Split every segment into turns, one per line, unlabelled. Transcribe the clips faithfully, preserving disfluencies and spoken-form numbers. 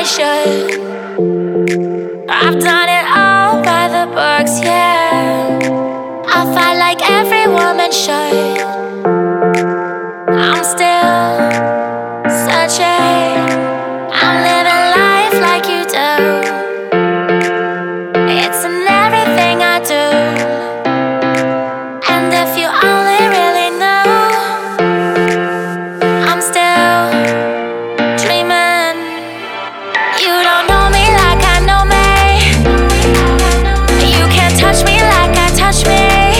should. I've done it all by the books, yeah. I fight like every woman should. I'm still searching. I'm living life like you do. It's in everything I do. And if you only really knew, I'm still dreaming. You don't know me like I know me. You can't touch me like I touch me.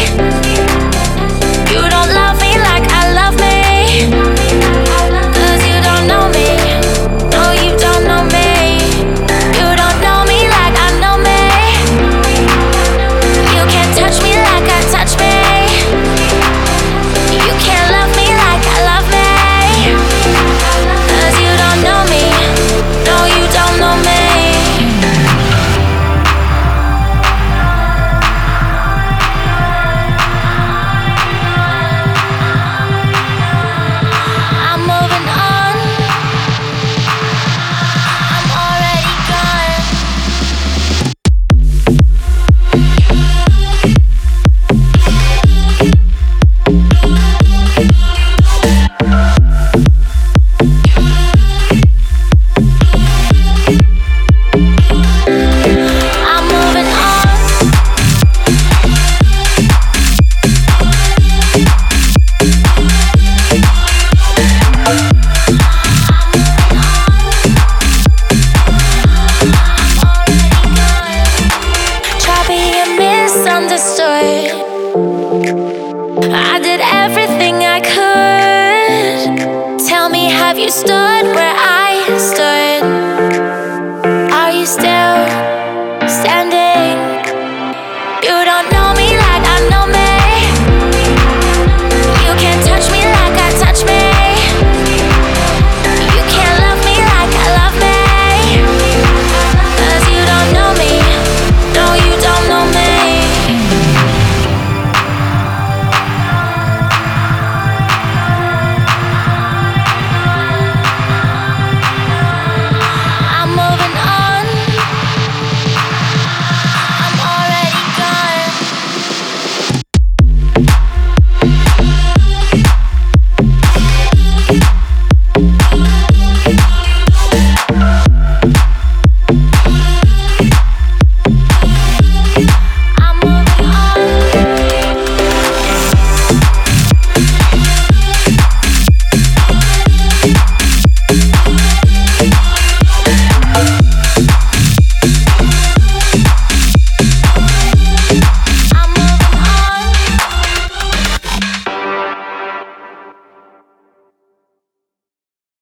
You don't love me like I love me. 'Cause you don't know me. No, you don't know me. You don't know me like I know me. You can't touch me like I touch me. You can't love me like I love me. 'Cause you don't know me. No, you don't know me. I'm moving on. I'm already gone. I'm moving on. Try being misunderstood. I did everything I could. Tell me, have you stood?